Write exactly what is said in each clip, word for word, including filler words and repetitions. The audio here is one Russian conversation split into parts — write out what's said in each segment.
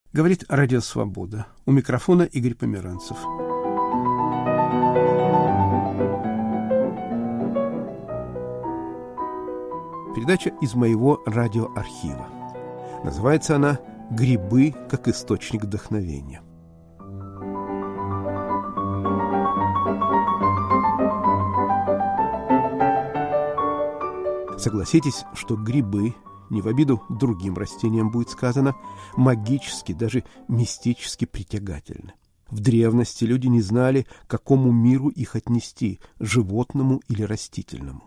Говорит Радио Свобода. У микрофона Игорь Померанцев. Передача из моего радиоархива. Называется она «Грибы как источник вдохновения». Согласитесь, что грибы, не в обиду другим растениям будет сказано, магически, даже мистически притягательны. В древности люди не знали, к какому миру их отнести, животному или растительному.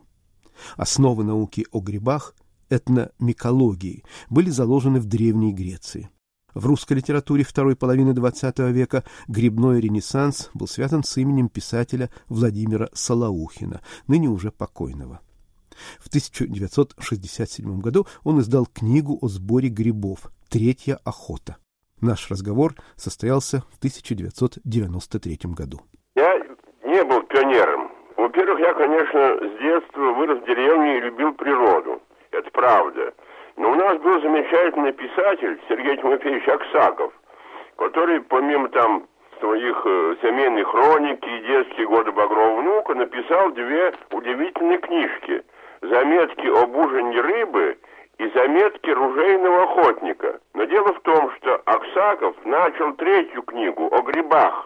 Основы науки о грибах, этномикологии, были заложены в Древней Греции. В русской литературе второй половины двадцатого века грибной ренессанс был связан с именем писателя Владимира Солоухина, ныне уже покойного. В тысяча девятьсот шестьдесят седьмом году он издал книгу о сборе грибов «Третья охота». Наш разговор состоялся в тысяча девятьсот девяносто третьем году. Я не был пионером. Во-первых, я, конечно, с детства вырос в деревне и любил природу. Это правда. Но у нас был замечательный писатель Сергей Тимофеевич Аксаков, который, помимо там своих э, семейных хроники и детские годы Багрового внука, написал две удивительные книжки: «Заметки об ужине рыбы» и «Заметки ружейного охотника». Но дело в том, что Аксаков начал третью книгу о грибах.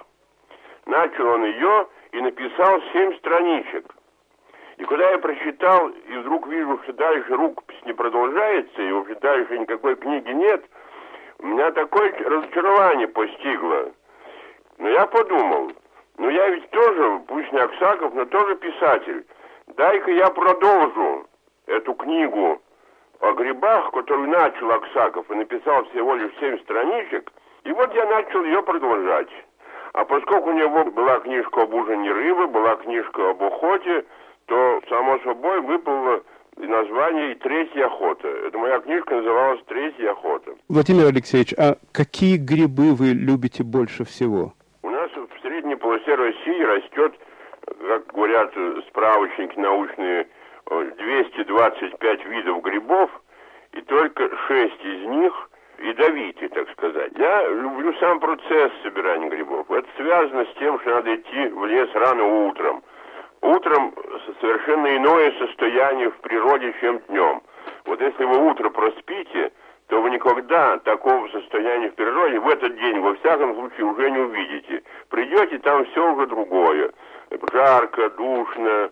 Начал он ее и написал семь страничек. И когда я прочитал, и вдруг вижу, что дальше рукопись не продолжается, и вообще дальше никакой книги нет, у меня такое разочарование постигло. Но я подумал, ну я ведь тоже, пусть не Аксаков, но тоже писатель. Дай-ка я продолжу эту книгу о грибах, которую начал Аксаков и написал всего лишь семь страничек, и вот я начал ее продолжать. А поскольку у него была книжка об ужине рыбы, была книжка об охоте, то, само собой, выпало и название и «Третья охота». Это моя книжка называлась «Третья охота». Владимир Алексеевич, а какие грибы вы любите больше всего? У нас в средней полосе России растет, как говорят справочники научные, двести двадцать пять видов грибов, и только шесть из них ядовитые, так сказать. Я люблю сам процесс собирания грибов. Это связано с тем, что надо идти в лес рано утром. Утром совершенно иное состояние в природе, чем днем. Вот если вы утро проспите, то вы никогда такого состояния в природе в этот день, во всяком случае, уже не увидите. Придете, там все уже другое. Жарко, душно,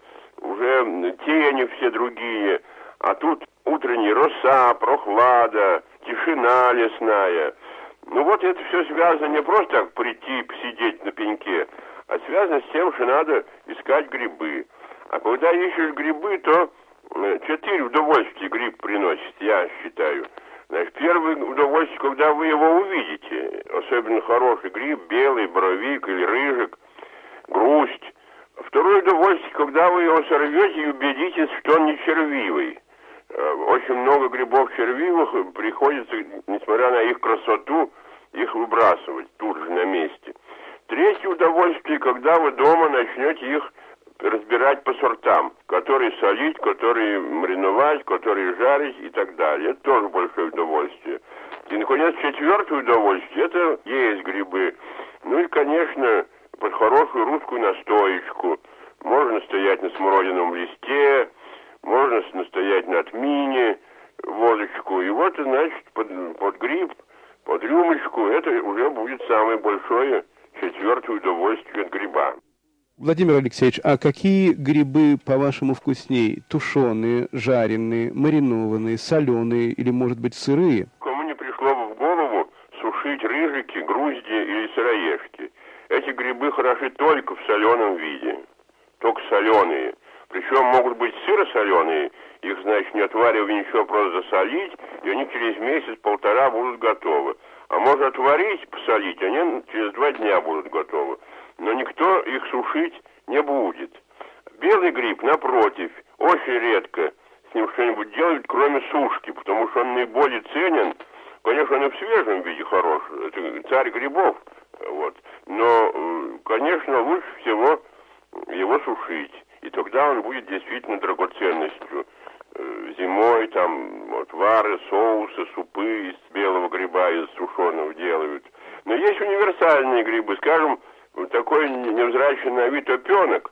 уже тени все другие. А тут утренняя роса, прохлада, тишина лесная. Ну вот это все связано не просто так прийти посидеть на пеньке, а связано с тем, что надо искать грибы. А когда ищешь грибы, то четыре удовольствия гриб приносит, я считаю. Значит, первое удовольствие, когда вы его увидите, особенно хороший гриб, белый, боровик или рыжик, грусть. Второе удовольствие, когда вы его сорвете и убедитесь, что он не червивый. Очень много грибов червивых, приходится, несмотря на их красоту, их выбрасывать тут же на месте. Третье удовольствие, когда вы дома начнете их разбирать по сортам, которые солить, которые мариновать, которые жарить и так далее. Это тоже большое удовольствие. И, наконец, четвертое удовольствие – это есть грибы. Ну и, конечно, под хорошую русскую настоечку. Можно настоять на смородиновом листе, можно настоять на тмине, водочку. И вот, значит, под, под гриб, под рюмочку, это уже будет самое большое четвертое удовольствие от гриба. Владимир Алексеевич, а какие грибы, по-вашему, вкуснее? Тушеные, жареные, маринованные, соленые или, может быть, сырые? Кому не пришло бы в голову сушить рыжики, грузди или сыроежки. Эти грибы хороши только в соленом виде, только соленые. Причем могут быть сыро-соленые, их, значит, не отваривая ничего, просто засолить, и они через месяц-полтора будут готовы. А можно отварить, посолить, они через два дня будут готовы. Но никто их сушить не будет. Белый гриб, напротив, очень редко с ним что-нибудь делают, кроме сушки, потому что он наиболее ценен. Конечно, он и в свежем виде хорош, это царь грибов, вот. Но, конечно, лучше всего его сушить, и тогда он будет действительно драгоценностью. э, зимой там вот, вары, соусы, супы из белого гриба, из сушеного делают. Но есть универсальные грибы, скажем, такой невзрачный на вид опенок.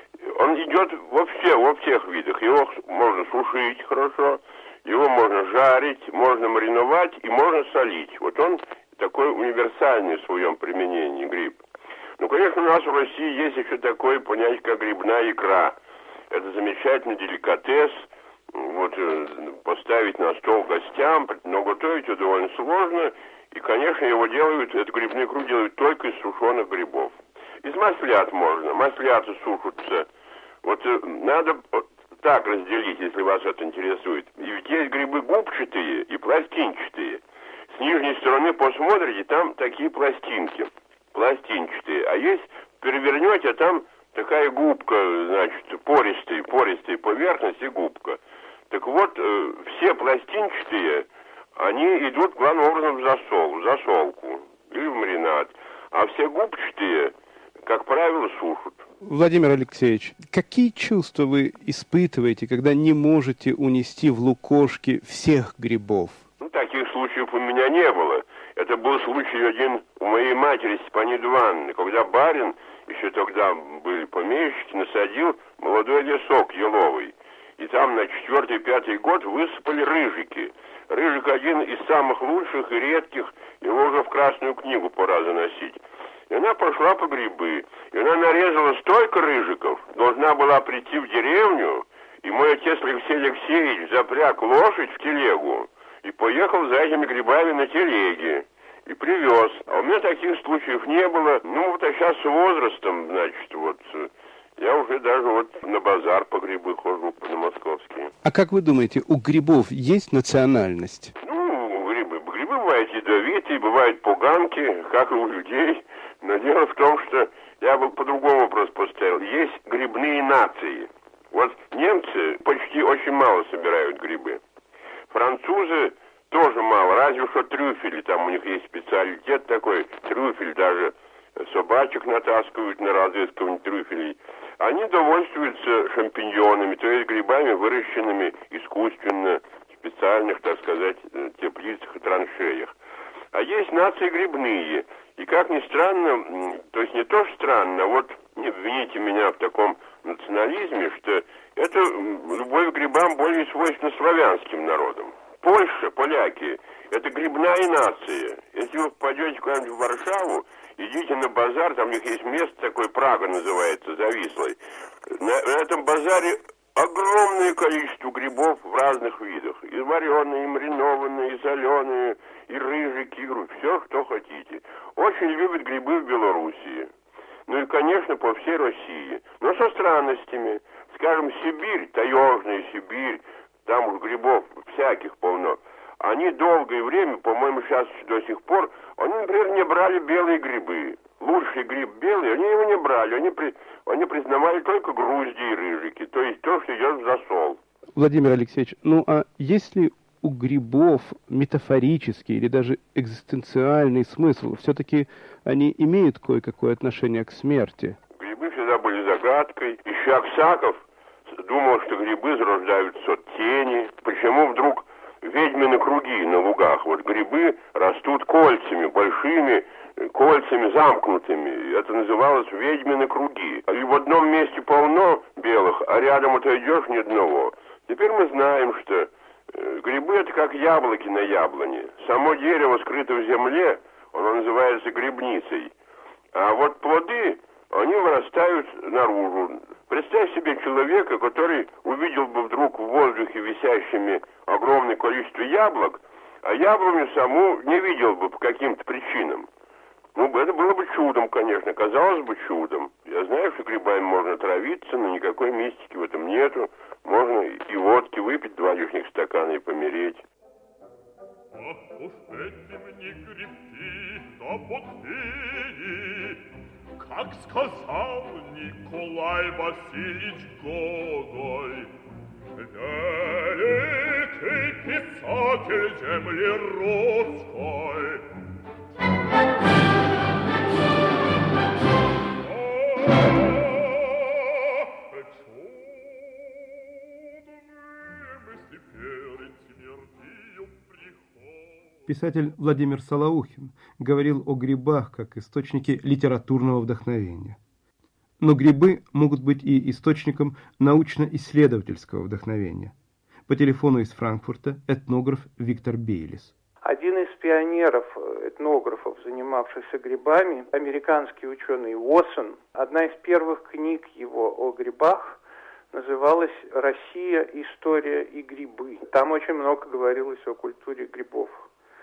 Он идет во, все, во всех видах. Его можно сушить хорошо, его можно жарить, можно мариновать и можно солить. Вот он такой универсальный в своем применении гриб. Ну, конечно, у нас в России есть еще такое понятие, как грибная икра. Это замечательный деликатес. Вот, поставить на стол гостям, но готовить его довольно сложно. И, конечно, его делают, эту грибную икру делают только из сушеных грибов. Из маслят можно. Масляты сушатся. Вот надо так разделить, если вас это интересует. И ведь есть грибы губчатые и пластинчатые. С нижней стороны посмотрите, там такие пластинки. Пластинчатые. А есть, перевернете, там такая губка, значит, пористая, пористая поверхность и губка. Так вот, э, все пластинчатые, они идут главным образом в засол, в засолку или в маринад. А все губчатые, как правило, сушат. Владимир Алексеевич, какие чувства вы испытываете, когда не можете унести в лукошки всех грибов? Ну, таких случаев у меня не было. Это был случай один у моей матери Степаниды Ивановны, когда барин, еще тогда были помещики, насадил молодой лесок еловый. И там на четвертый-пятый год высыпали рыжики. Рыжик один из самых лучших и редких, его уже в Красную книгу пора заносить. И она пошла по грибы. И она нарезала столько рыжиков, должна была прийти в деревню, и мой отец Алексей Алексеевич запряг лошадь в телегу и поехал за этими грибами на телеге. И привез. А у меня таких случаев не было. Ну, вот а сейчас с возрастом, значит, вот, я уже даже вот на базар по грибы хожу, на московские. А как вы думаете, у грибов есть национальность? Ну, грибы, грибы бывают ядовитые, бывают поганки, как и у людей. Но дело в том, что я бы по-другому вопрос поставил. Есть грибные нации. Вот немцы почти очень мало собирают грибы. Французы тоже мало, разве что трюфели, там у них есть специалитет такой, трюфель, даже собачек натаскивают на разыскивание трюфелей. Они довольствуются шампиньонами, то есть грибами, выращенными искусственно, в специальных, так сказать, теплицах и траншеях. А есть нации грибные, и как ни странно, то есть не то что странно, а вот не обвините меня в таком национализме, что это любовь к грибам более свойственна славянским народам. Польша, поляки, это грибная нация. Если вы попадете куда-нибудь в Варшаву, идите на базар, там у них есть место такое, Прага называется, завислой. На, на этом базаре огромное количество грибов в разных видах. И вареные, и маринованные, и соленые, и рыжики, и все, что хотите. Очень любят грибы в Белоруссии. Ну и, конечно, по всей России. Но со странностями. Скажем, Сибирь, таежная Сибирь, там уж грибов всяких полно. Они долгое время, по-моему, сейчас до сих пор, они, например, не брали белые грибы. Лучший гриб белый, они его не брали. Они, при, они признавали только грузди и рыжики, то есть то, что идет в засол. Владимир Алексеевич, ну а есть ли у грибов метафорический или даже экзистенциальный смысл? Все-таки они имеют кое-какое отношение к смерти. Грибы всегда были загадкой. Еще Аксаков думал, что грибы зарождаются от тени. Почему вдруг ведьмины круги на лугах? Вот грибы растут кольцами, большими кольцами замкнутыми. Это называлось ведьмины круги. И в одном месте полно белых, а рядом отойдешь ни одного. Теперь мы знаем, что э, грибы это как яблоки на яблоне. Само дерево скрыто в земле, оно называется грибницей. А вот плоды, они вырастают наружу. Представь себе человека, который увидел бы вдруг в воздухе висящими огромное количество яблок, а яблоню саму не видел бы по каким-то причинам. Ну, это было бы чудом, конечно, казалось бы чудом. Я знаю, что грибами можно травиться, но никакой мистики в этом нету. Можно и водки выпить, два лишних стакана и помереть. Ах уж эти мне грибки, да пустыни, как сказал Николай Васильевич Гоголь, великий писатель земли русской. Чудные писатель Владимир Солоухин говорил о грибах как источнике литературного вдохновения. Но грибы могут быть и источником научно-исследовательского вдохновения. По телефону из Франкфурта этнограф Виктор Бейлис. Один из пионеров, этнографов, занимавшихся грибами, американский ученый Уотсон, одна из первых книг его о грибах называлась «Россия. История и грибы». Там очень много говорилось о культуре грибов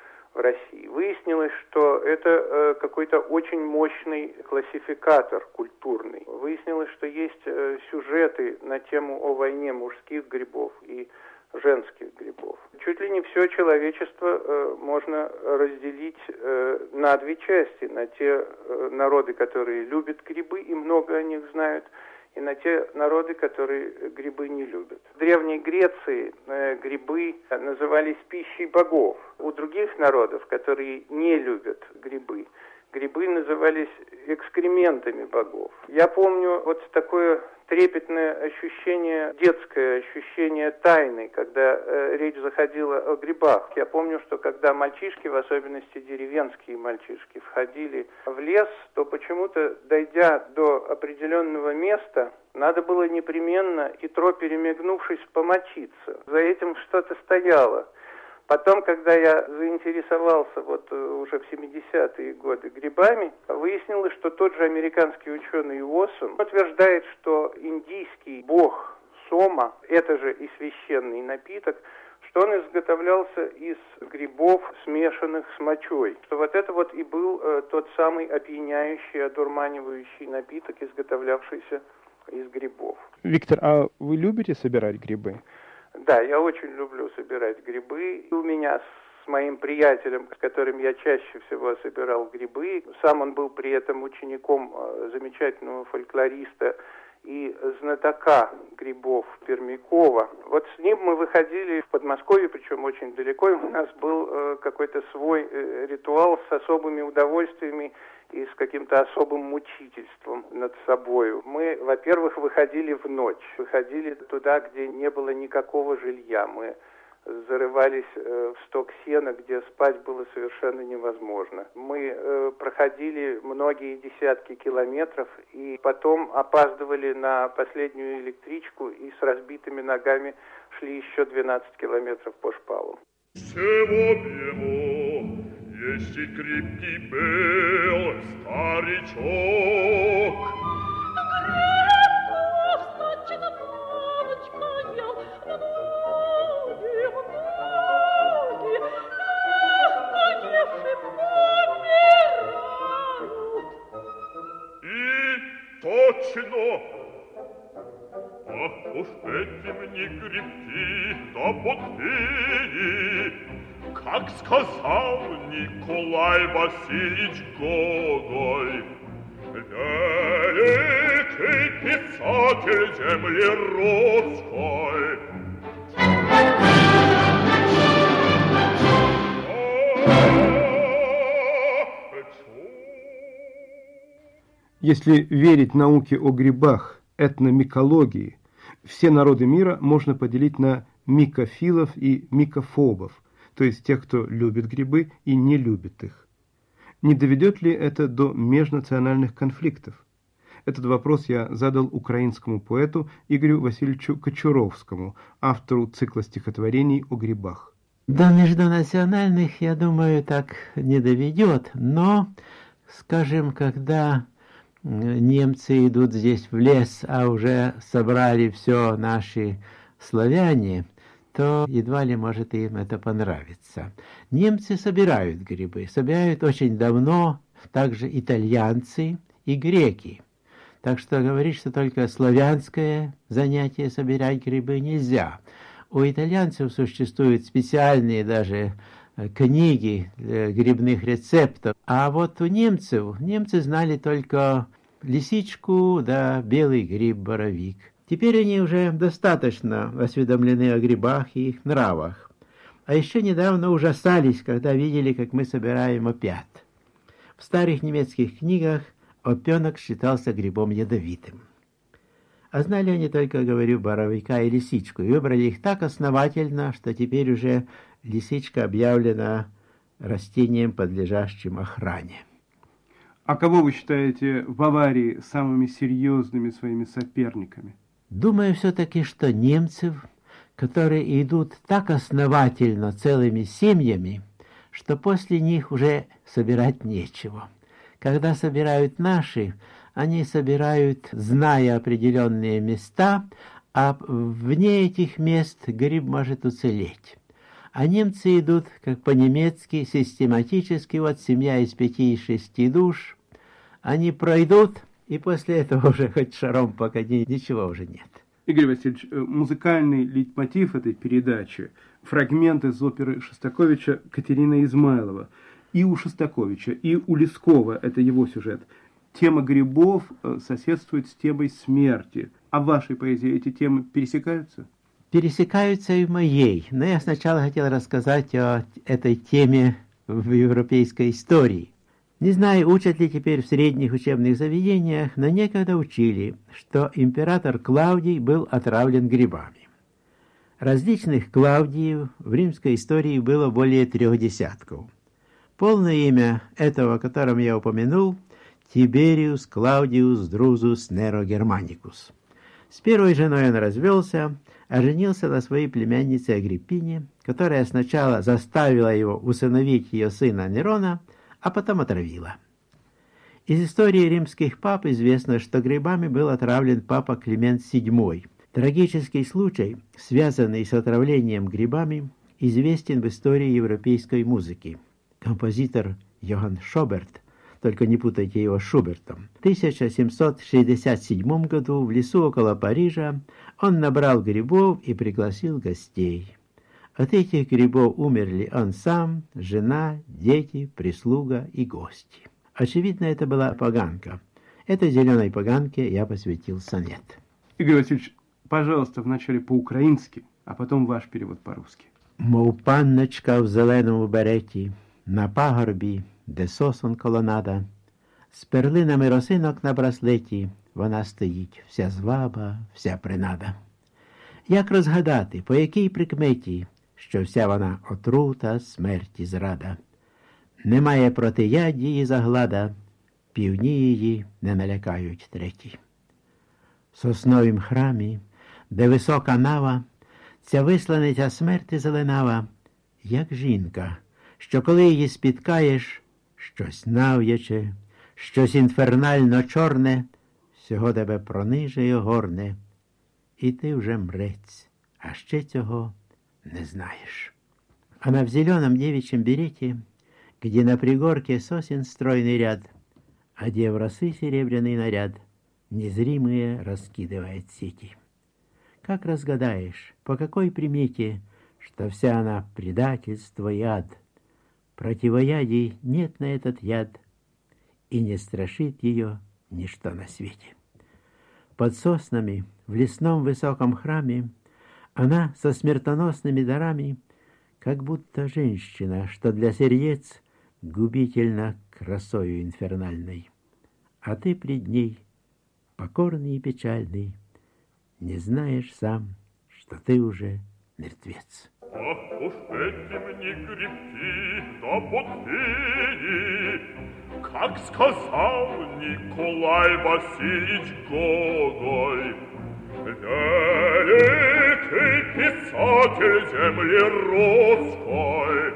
в России. Выяснилось, что это э, какой-то очень мощный классификатор культурный. Выяснилось, что есть э, сюжеты на тему о войне мужских грибов и женских грибов. Чуть ли не все человечество э, можно разделить э, на две части. На те э, народы, которые любят грибы и много о них знают, и на те народы, которые грибы не любят. В Древней Греции э, грибы назывались пищей богов. У других народов, которые не любят грибы, грибы назывались экскрементами богов. Я помню вот такое трепетное ощущение, детское ощущение тайны, когда э, речь заходила о грибах. Я помню, что когда мальчишки, в особенности деревенские мальчишки, входили в лес, то почему-то, дойдя до определенного места, надо было непременно, хитро перемигнувшись, помочиться. За этим что-то стояло. Потом, когда я заинтересовался вот уже в семидесятые годы грибами, выяснилось, что тот же американский ученый Уотсон утверждает, что индийский бог Сома, это же и священный напиток, что он изготовлялся из грибов, смешанных с мочой. Что вот это вот и был э, тот самый опьяняющий, одурманивающий напиток, изготовлявшийся из грибов. Виктор, а вы любите собирать грибы? Да, я очень люблю собирать грибы. У меня с моим приятелем, с которым я чаще всего собирал грибы, сам он был при этом учеником замечательного фольклориста и знатока грибов Пермякова. Вот с ним мы выходили в Подмосковье, причем очень далеко, и у нас был какой-то свой ритуал с особыми удовольствиями и с каким-то особым мучительством над собой. Мы, во-первых, выходили в ночь, выходили туда, где не было никакого жилья. Мы зарывались э, в сток сена, где спать было совершенно невозможно. Мы э, проходили многие десятки километров и потом опаздывали на последнюю электричку и с разбитыми ногами шли еще двенадцать километров по шпалам. Есть и крепкий был старичок. Грибов, значит, мамочка ел, многие, многие, поевши помирают. И точно. Ах уж эти мне грибки, да подвели. Как сказал Николай Васильевич Гоголь, великий писатель земли русской. Если верить науке о грибах, этномикологии, все народы мира можно поделить на микофилов и микофобов, то есть тех, кто любит грибы и не любит их. Не доведет ли это до межнациональных конфликтов? Этот вопрос я задал украинскому поэту Игорю Васильевичу Кочуровскому, автору цикла стихотворений о грибах. До межнациональных, я думаю, так не доведет, но, скажем, когда немцы идут здесь в лес, а уже собрали все наши славяне, то едва ли может им это понравиться. Немцы собирают грибы, собирают очень давно, также итальянцы и греки. Так что говорить, что только славянское занятие собирать грибы нельзя. У итальянцев существуют специальные даже книги грибных рецептов, а вот у немцев, немцы знали только лисичку да белый гриб-боровик. Теперь они уже достаточно осведомлены о грибах и их нравах. А еще недавно ужасались, когда видели, как мы собираем опят. В старых немецких книгах опенок считался грибом ядовитым. А знали они только, говорю, боровика и лисичку, и выбрали их так основательно, что теперь уже лисичка объявлена растением, подлежащим охране. А кого вы считаете в Баварии самыми серьезными своими соперниками? Думаю все-таки, что немцев, которые идут так основательно целыми семьями, что после них уже собирать нечего. Когда собирают наши, они собирают, зная определенные места, а вне этих мест гриб может уцелеть. А немцы идут, как по-немецки, систематически, вот семья из пяти и шести душ, они пройдут, и после этого уже хоть шаром покати, ничего уже нет. Игорь Васильевич, музыкальный лейтмотив этой передачи, фрагмент из оперы Шостаковича «Катерина Измайлова». И у Шостаковича, и у Лескова, это его сюжет, тема грибов соседствует с темой смерти. А в вашей поэзии эти темы пересекаются? Пересекаются и в моей. Но я сначала хотел рассказать о этой теме в европейской истории. Не знаю, учат ли теперь в средних учебных заведениях, но некогда учили, что император Клавдий был отравлен грибами. Различных Клавдиев в римской истории было более трех десятков. Полное имя этого, о котором я упомянул, Тибериус Клаудиус Друзус Неро Германикус. С первой женой он развелся, а женился на своей племяннице Агриппине, которая сначала заставила его усыновить ее сына Нерона, а потом отравила. Из истории римских пап известно, что грибами был отравлен папа Климент седьмой. Трагический случай, связанный с отравлением грибами, известен в истории европейской музыки. Композитор Йоганн Шоберт, только не путайте его с Шубертом, в тысяча семьсот шестьдесят седьмом году в лесу около Парижа он набрал грибов и пригласил гостей. От этих грибов умерли он сам, жена, дети, прислуга и гости. Очевидно, это была поганка. Этой зеленой поганке я посвятил сонет. Игорь Васильевич, пожалуйста, вначале по-украински, а потом ваш перевод по-русски. Мов панночка в зеленому береті, на пагорбі, де сосон колонада, з перлинами росинок на браслеті, вона стоїть, вся зваба, вся принада. Як розгадати, по якій прикметі, що вся вона отрута, смерті зрада? Немає протияд її заглада, півні її не налякають треті. В сосновім храмі, де висока нава, ця висланиця смерти зеленава, як жінка, що коли її спіткаєш, щось нав'яче, щось інфернально чорне, всього тебе прониже й огорне, і ти вже мрець, а ще цього не знаешь. Она в зеленом девичьем берете, где на пригорке сосен стройный ряд, одев росы серебряный наряд, незримые раскидывает сети. Как разгадаешь, по какой примете, что вся она предательство и ад? Противоядий нет на этот яд, и не страшит ее ничто на свете. Под соснами в лесном высоком храме она со смертоносными дарами, как будто женщина, что для сердец губительно красою инфернальной. А ты пред ней, покорный и печальный, не знаешь сам, что ты уже мертвец. Ах уж эти мне грибки да подфини, как сказал Николай Васильевич Гоголь, великий писатель земли русской.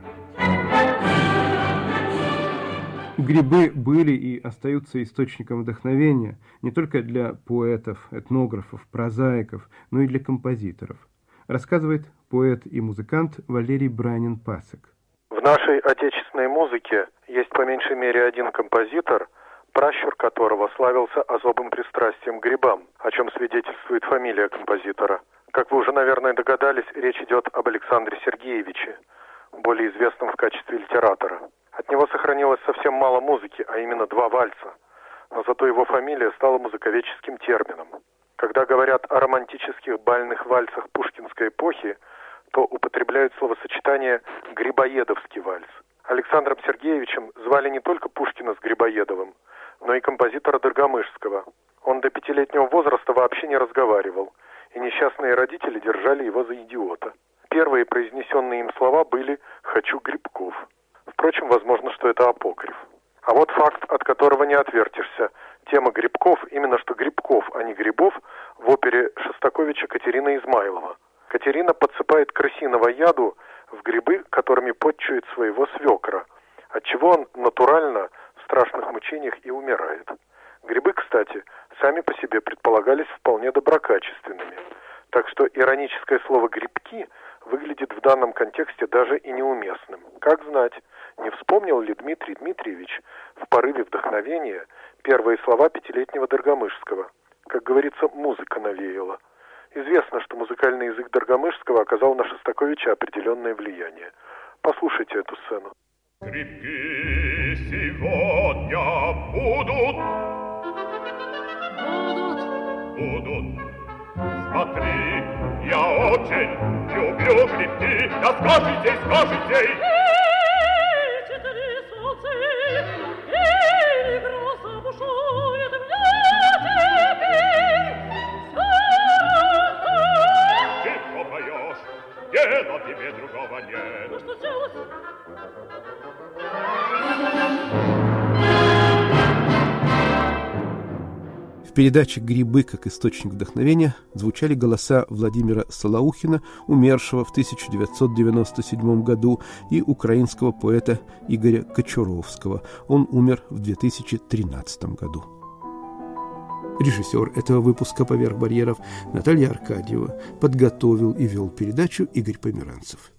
Грибы были и остаются источником вдохновения не только для поэтов, этнографов, прозаиков, но и для композиторов. Рассказывает поэт и музыкант Валерий Бранин-Пасек. В нашей отечественной музыке есть по меньшей мере один композитор, пращур которого славился особым пристрастием к грибам, о чем свидетельствует фамилия композитора. Как вы уже, наверное, догадались, речь идет об Александре Сергеевиче, более известном в качестве литератора. От него сохранилось совсем мало музыки, а именно два вальса, но зато его фамилия стала музыковедческим термином. Когда говорят о романтических бальных вальсах пушкинской эпохи, то употребляют словосочетание «грибоедовский вальс». Александром Сергеевичем звали не только Пушкина с Грибоедовым, но и композитора Доргомышского. Он до пятилетнего возраста вообще не разговаривал, и несчастные родители держали его за идиота. Первые произнесенные им слова были «хочу грибков». Впрочем, возможно, что это апокриф. А вот факт, от которого не отвертишься. Тема грибков, именно что грибков, а не грибов, в опере Шостаковича «Катерина Измайлова». Катерина подсыпает крысиного яду в грибы, которыми подчует своего свекра, отчего он натурально в страшных мучениях и умирает. Грибы, кстати, сами по себе предполагались вполне доброкачественными, так что ироническое слово «грибки» выглядит в данном контексте даже и неуместным. Как знать, не вспомнил ли Дмитрий Дмитриевич в порыве вдохновения первые слова пятилетнего Доргомышского? Как говорится, музыка навеяла. Известно, что музыкальный язык Доргомышского оказал на Шостаковича определенное влияние. Послушайте эту сцену. Грибки сегодня будут. Будут. Будут. Смотри, я очень люблю грибки. Да скажите, скажите. Эти три солнца, и гроза бушует мне теперь. Тихо поешь, дела тебе другого нет. Ну что делать? В передаче «Грибы как источник вдохновения» звучали голоса Владимира Солоухина, умершего в тысяча девятьсот девяносто седьмом году, и украинского поэта Игоря Кочуровского. Он умер в две тысячи тринадцатом году. Режиссер этого выпуска «Поверх барьеров» Наталья Аркадьева. Подготовил и вел передачу Игорь Померанцев.